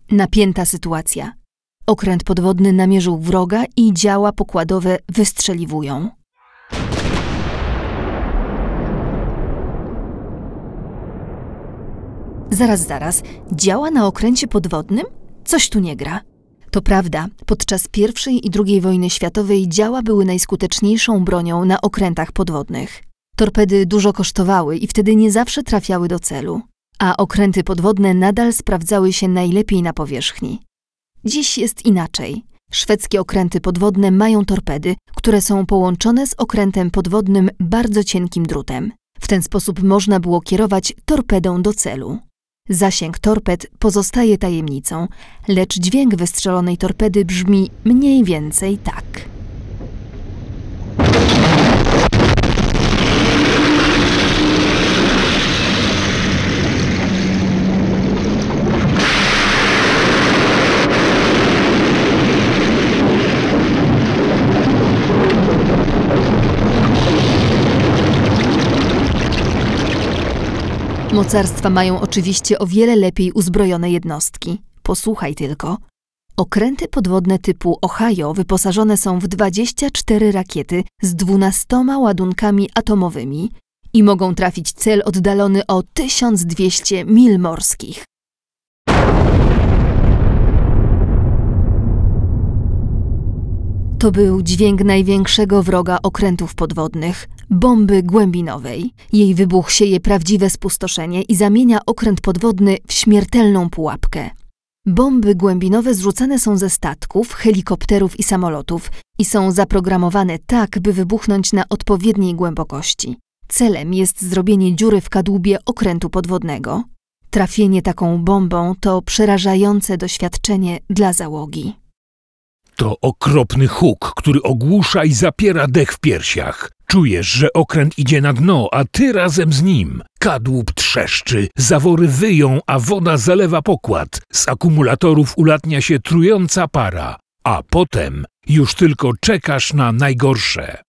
Napięta sytuacja. Okręt podwodny namierzył wroga i działa pokładowe wystrzeliwują. Zaraz. Działa na okręcie podwodnym? Coś tu nie gra. To prawda, podczas I i II wojny światowej działa były najskuteczniejszą bronią na okrętach podwodnych. Torpedy dużo kosztowały i wtedy nie zawsze trafiały do celu, a okręty podwodne nadal sprawdzały się najlepiej na powierzchni. Dziś jest inaczej. Szwedzkie okręty podwodne mają torpedy, które są połączone z okrętem podwodnym bardzo cienkim drutem. W ten sposób można było kierować torpedą do celu. Zasięg torped pozostaje tajemnicą, lecz dźwięk wystrzelonej torpedy brzmi mniej więcej tak. Mocarstwa mają oczywiście o wiele lepiej uzbrojone jednostki. Posłuchaj tylko. Okręty podwodne typu Ohio wyposażone są w 24 rakiety z 12 ładunkami atomowymi i mogą trafić cel oddalony o 1200 mil morskich. To był dźwięk największego wroga okrętów podwodnych – bomby głębinowej. Jej wybuch sieje prawdziwe spustoszenie i zamienia okręt podwodny w śmiertelną pułapkę. Bomby głębinowe zrzucane są ze statków, helikopterów i samolotów i są zaprogramowane tak, by wybuchnąć na odpowiedniej głębokości. Celem jest zrobienie dziury w kadłubie okrętu podwodnego. Trafienie taką bombą to przerażające doświadczenie dla załogi. To okropny huk, który ogłusza i zapiera dech w piersiach. Czujesz, że okręt idzie na dno, a ty razem z nim. Kadłub trzeszczy, zawory wyją, a woda zalewa pokład. Z akumulatorów ulatnia się trująca para. A potem już tylko czekasz na najgorsze.